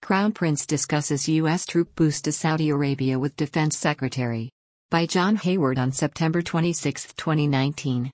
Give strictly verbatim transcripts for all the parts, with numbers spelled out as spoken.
Crown Prince discusses U S troop boost to Saudi Arabia with Defense Secretary. By John Hayward on September twenty-sixth, twenty nineteen.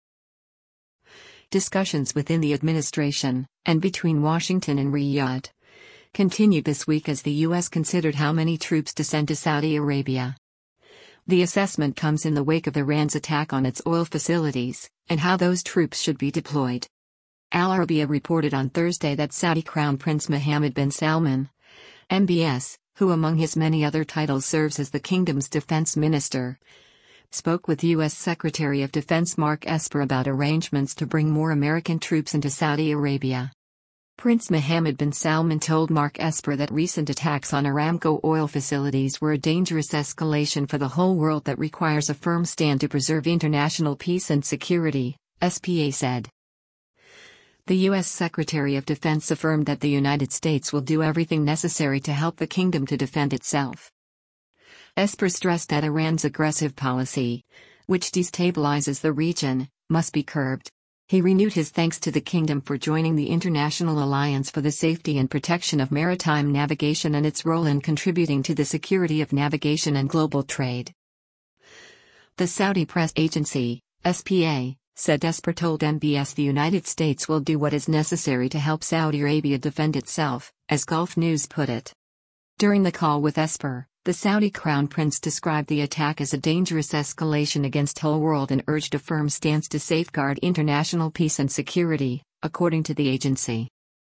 Discussions within the administration, and between Washington and Riyadh, continued this week as the U S considered how many troops to send to Saudi Arabia. The assessment comes in the wake of Iran's attack on its oil facilities, and how those troops should be deployed. Al Arabiya reported on Thursday that Saudi Crown Prince Mohammed bin Salman, M B S, who among his many other titles serves as the kingdom's defense minister, spoke with U S Secretary of Defense Mark Esper about arrangements to bring more American troops into Saudi Arabia. Prince Mohammed bin Salman told Mark Esper that recent attacks on Aramco oil facilities were a dangerous escalation for the whole world that requires a firm stand to preserve international peace and security, S P A said. The U S Secretary of Defense affirmed that the United States will do everything necessary to help the kingdom to defend itself. Esper stressed that Iran's aggressive policy, which destabilizes the region, must be curbed. He renewed his thanks to the kingdom for joining the International Alliance for the Safety and Protection of Maritime Navigation and its role in contributing to the security of navigation and global trade. The Saudi press agency, S P A, said Esper told M B S the United States will do what is necessary to help Saudi Arabia defend itself, as Gulf News put it. During the call with Esper, the Saudi Crown Prince described the attack as a dangerous escalation against whole world and urged a firm stance to safeguard international peace and security, according to the agency.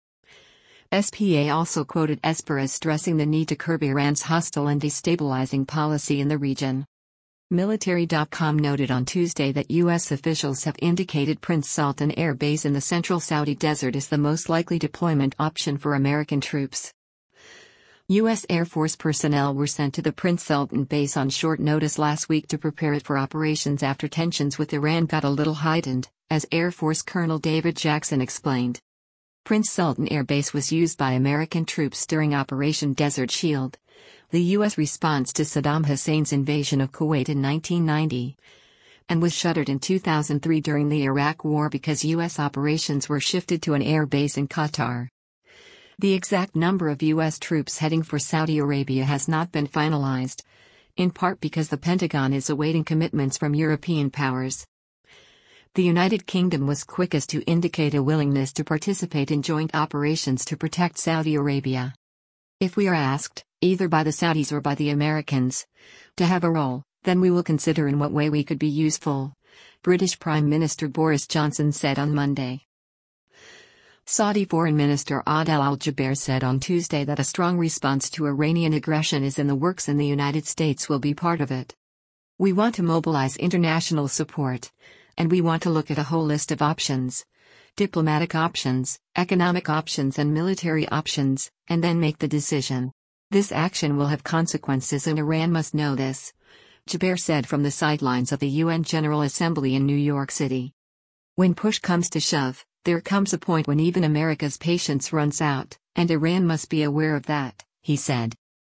S P A also quoted Esper as stressing the need to curb Iran's hostile and destabilizing policy in the region. Military dot com noted on Tuesday that U S officials have indicated Prince Sultan Air Base in the central Saudi desert is the most likely deployment option for American troops. U S Air Force personnel were sent to the Prince Sultan base on short notice last week to prepare it for operations after tensions with Iran got a little heightened, as Air Force Colonel David Jackson explained. Prince Sultan Air Base was used by American troops during Operation Desert Shield, the U S response to Saddam Hussein's invasion of Kuwait in nineteen ninety, and was shuttered in two thousand three during the Iraq War because U S operations were shifted to an air base in Qatar. The exact number of U S troops heading for Saudi Arabia has not been finalized, in part because the Pentagon is awaiting commitments from European powers. The United Kingdom was quickest to indicate a willingness to participate in joint operations to protect Saudi Arabia. If we are asked, either by the Saudis or by the Americans, to have a role, then we will consider in what way we could be useful, British Prime Minister Boris Johnson said on Monday. Saudi Foreign Minister Adel Al-Jubeir said on Tuesday that a strong response to Iranian aggression is in the works and the United States will be part of it. We want to mobilize international support, and we want to look at a whole list of options, diplomatic options, economic options and military options, and then make the decision. This action will have consequences and Iran must know this, Jubeir said from the sidelines of the U N General Assembly in New York City. When push comes to shove, there comes a point when even America's patience runs out, and Iran must be aware of that, he said.